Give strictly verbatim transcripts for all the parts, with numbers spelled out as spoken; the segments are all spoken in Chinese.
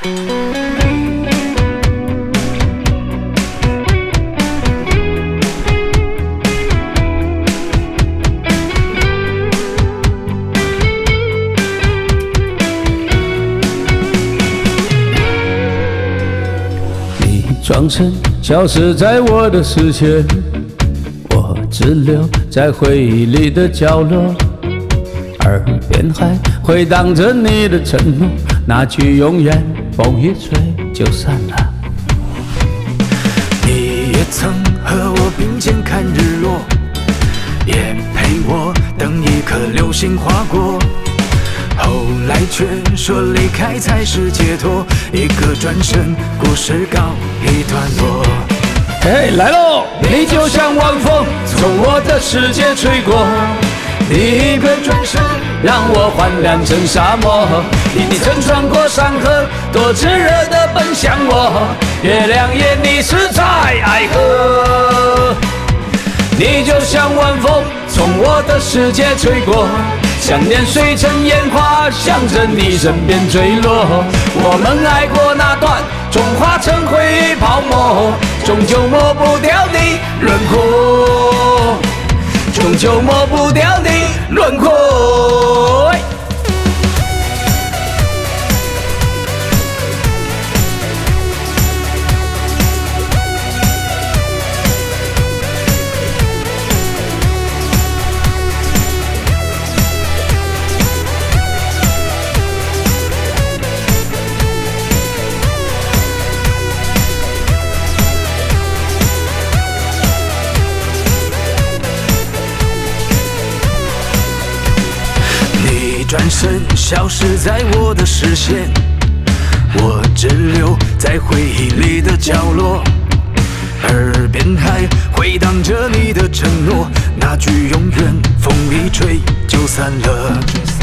转身消失在我的视线，我只留在回忆里的角落，耳边还回荡着你的承诺，那句永远风一吹就散了。 你也曾和我并肩看日落，也陪我等一颗流星划过，后来却说离开才是解脱，一个转身，故事告一段落。 嘿，来喽！你就像晚风从我的世界吹过，你一个转身让我幻染成沙漠，你曾穿过山河，多炙热的奔向我，月亮夜你是在爱河。你就像晚风从我的世界吹过，想念碎成烟花，向着你身边坠落。我们爱过那段，终化成回忆泡沫，终究抹不掉你轮廓，终究抹不掉你轮廓。 转身消失在我的视线，我只留在回忆里的角落，耳边还回荡着你的承诺，那句永远风一吹就散了。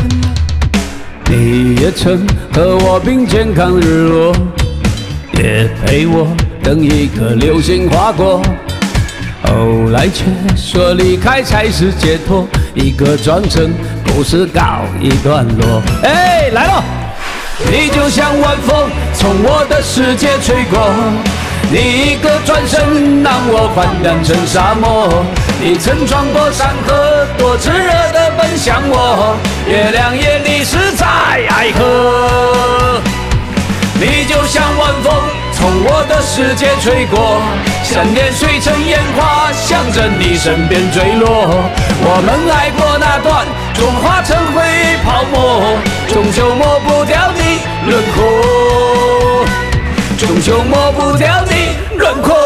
你也曾和我并肩看日落，也陪我等一颗流星划过，后来却说离开才是解脱，一个转身，故事告一段落。哎，来了！你就像晚风从我的世界吹过，你一个转身让我幻染成沙漠，你曾穿过山河，多炽热的奔向我，月亮夜你是在爱河。你就像晚风从我的世界吹过，想念碎成烟花，向着你身边坠落。我们爱过那段，终化成回忆泡沫，终究抹不掉你轮廓，终究抹不掉你轮廓。